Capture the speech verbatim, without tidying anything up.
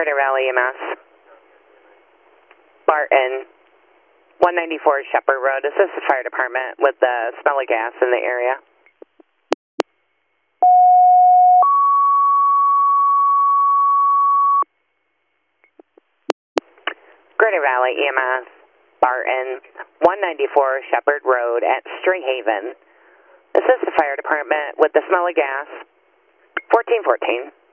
Greater Valley E M S. Barton, one ninety-four Shepherd Road. Is this the fire department with the smell of gas in the area? Greater Valley E M S. Barton, one ninety-four Shepherd Road at Strayhaven. Is this the fire department with the smell of gas? fourteen fourteen.